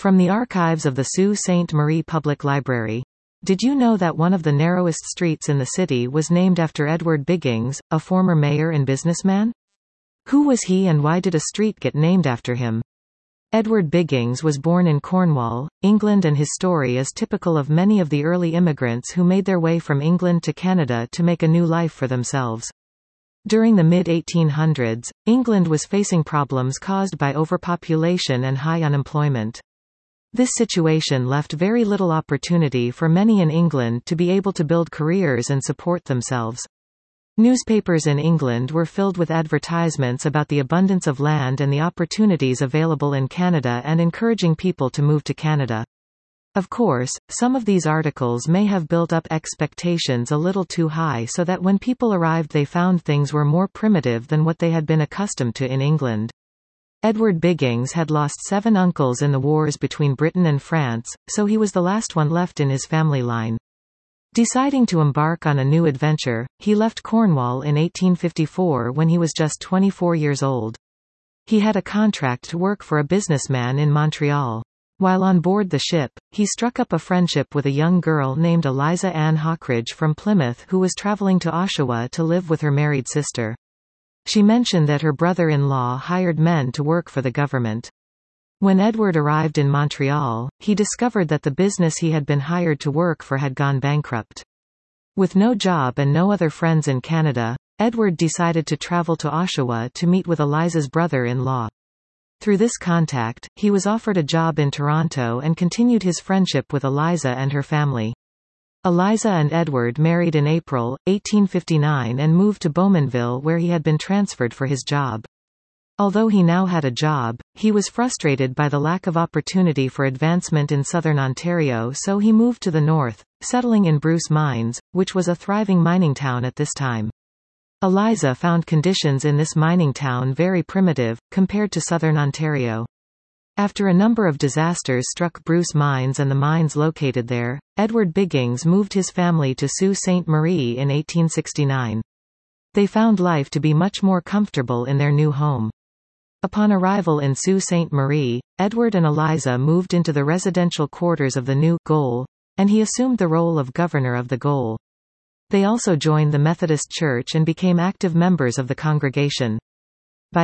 From the archives of the Sault Ste. Marie Public Library. Did you know that one of the narrowest streets in the city was named after Edward Biggings, a former mayor and businessman? Who was he and why did a street get named after him? Edward Biggings was born in Cornwall, England, and his story is typical of many of the early immigrants who made their way from England to Canada to make a new life for themselves. During the mid-1800s, England was facing problems caused by overpopulation and high unemployment. This situation left very little opportunity for many in England to be able to build careers and support themselves. Newspapers in England were filled with advertisements about the abundance of land and the opportunities available in Canada and encouraging people to move to Canada. Of course, some of these articles may have built up expectations a little too high so that when people arrived they found things were more primitive than what they had been accustomed to in England. Edward Biggings had lost 7 uncles in the wars between Britain and France, so he was the last one left in his family line. Deciding to embark on a new adventure, he left Cornwall in 1854 when he was just 24 years old. He had a contract to work for a businessman in Montreal. While on board the ship, he struck up a friendship with a young girl named Eliza Ann Hawkridge from Plymouth who was traveling to Oshawa to live with her married sister. She mentioned that her brother-in-law hired men to work for the government. When Edward arrived in Montreal, he discovered that the business he had been hired to work for had gone bankrupt. With no job and no other friends in Canada, Edward decided to travel to Oshawa to meet with Eliza's brother-in-law. Through this contact, he was offered a job in Toronto and continued his friendship with Eliza and her family. Eliza and Edward married in April, 1859 and moved to Bowmanville where he had been transferred for his job. Although he now had a job, he was frustrated by the lack of opportunity for advancement in southern Ontario, so he moved to the north, settling in Bruce Mines, which was a thriving mining town at this time. Eliza found conditions in this mining town very primitive, compared to southern Ontario. After a number of disasters struck Bruce Mines and the mines located there, Edward Biggings moved his family to Sault Ste. Marie in 1869. They found life to be much more comfortable in their new home. Upon arrival in Sault Ste. Marie, Edward and Eliza moved into the residential quarters of the new Goal, and he assumed the role of governor of the Goal. They also joined the Methodist Church and became active members of the congregation. By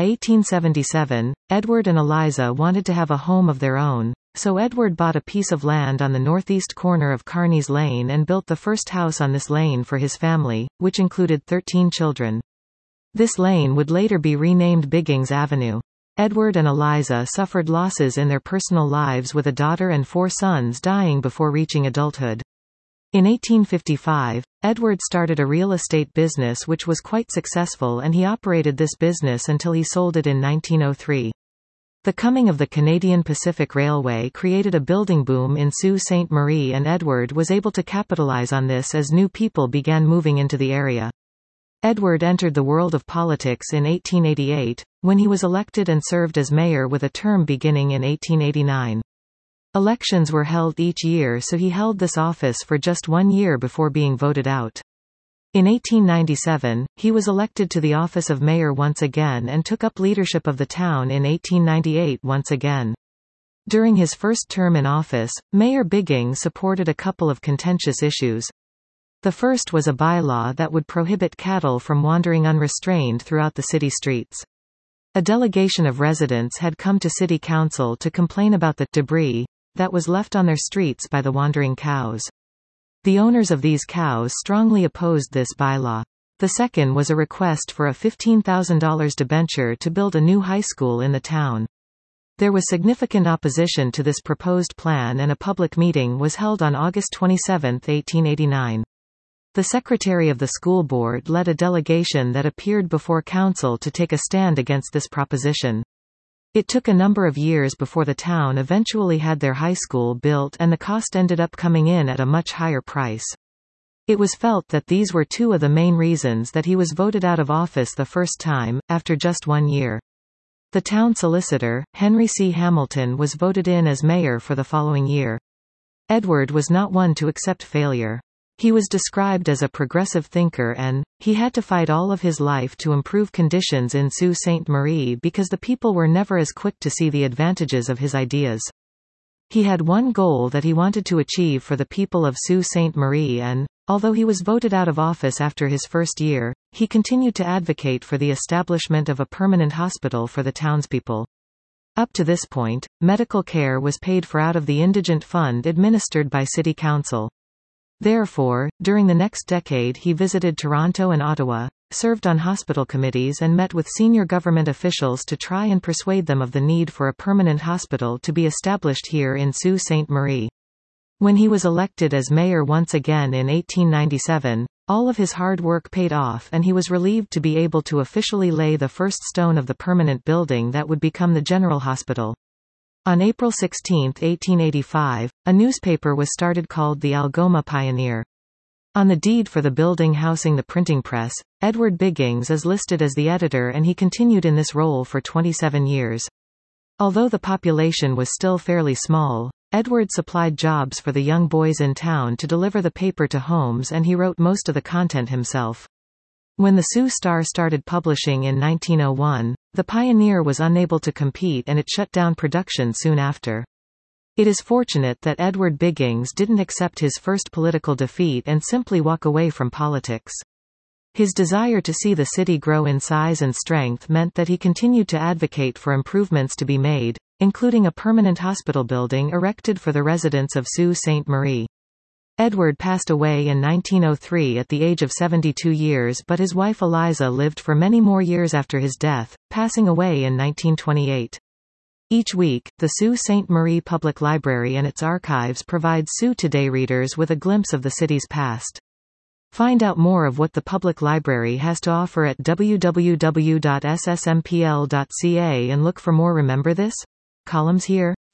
1877, Edward and Eliza wanted to have a home of their own, so Edward bought a piece of land on the northeast corner of Carney's Lane and built the first house on this lane for his family, which included 13 children. This lane would later be renamed Biggings Avenue. Edward and Eliza suffered losses in their personal lives with a daughter and 4 sons dying before reaching adulthood. In 1855, Edward started a real estate business which was quite successful and he operated this business until he sold it in 1903. The coming of the Canadian Pacific Railway created a building boom in Sault Ste. Marie and Edward was able to capitalize on this as new people began moving into the area. Edward entered the world of politics in 1888, when he was elected and served as mayor with a term beginning in 1889. Elections were held each year, so he held this office for just 1 year before being voted out. In 1897, he was elected to the office of mayor once again and took up leadership of the town in 1898 once again. During his first term in office, Mayor Biggings supported a couple of contentious issues. The first was a bylaw that would prohibit cattle from wandering unrestrained throughout the city streets. A delegation of residents had come to city council to complain about the debris that was left on their streets by the wandering cows. The owners of these cows strongly opposed this bylaw. The second was a request for a $15,000 debenture to build a new high school in the town. There was significant opposition to this proposed plan and a public meeting was held on August 27, 1889. The secretary of the school board led a delegation that appeared before council to take a stand against this proposition. It took a number of years before the town eventually had their high school built and the cost ended up coming in at a much higher price. It was felt that these were 2 of the main reasons that he was voted out of office the first time, after just 1 year. The town solicitor, Henry C. Hamilton, was voted in as mayor for the following year. Edward was not one to accept failure. He was described as a progressive thinker and he had to fight all of his life to improve conditions in Sault Ste. Marie because the people were never as quick to see the advantages of his ideas. He had one goal that he wanted to achieve for the people of Sault Ste. Marie and, although he was voted out of office after his first year, he continued to advocate for the establishment of a permanent hospital for the townspeople. Up to this point, medical care was paid for out of the indigent fund administered by City Council. Therefore, during the next decade he visited Toronto and Ottawa, served on hospital committees and met with senior government officials to try and persuade them of the need for a permanent hospital to be established here in Sault Ste. Marie. When he was elected as mayor once again in 1897, all of his hard work paid off and he was relieved to be able to officially lay the first stone of the permanent building that would become the General Hospital. On April 16, 1885, a newspaper was started called the Algoma Pioneer. On the deed for the building housing the printing press, Edward Biggings is listed as the editor and he continued in this role for 27 years. Although the population was still fairly small, Edward supplied jobs for the young boys in town to deliver the paper to homes and he wrote most of the content himself. When the Sault Star started publishing in 1901, the Pioneer was unable to compete and it shut down production soon after. It is fortunate that Edward Biggings didn't accept his first political defeat and simply walk away from politics. His desire to see the city grow in size and strength meant that he continued to advocate for improvements to be made, including a permanent hospital building erected for the residents of Sault Ste. Marie. Edward passed away in 1903 at the age of 72 years, but his wife Eliza lived for many more years after his death, passing away in 1928. Each week, the Sault Ste. Marie Public Library and its archives provide Sault Today readers with a glimpse of the city's past. Find out more of what the public library has to offer at www.ssmpl.ca and look for more Remember This? Columns here.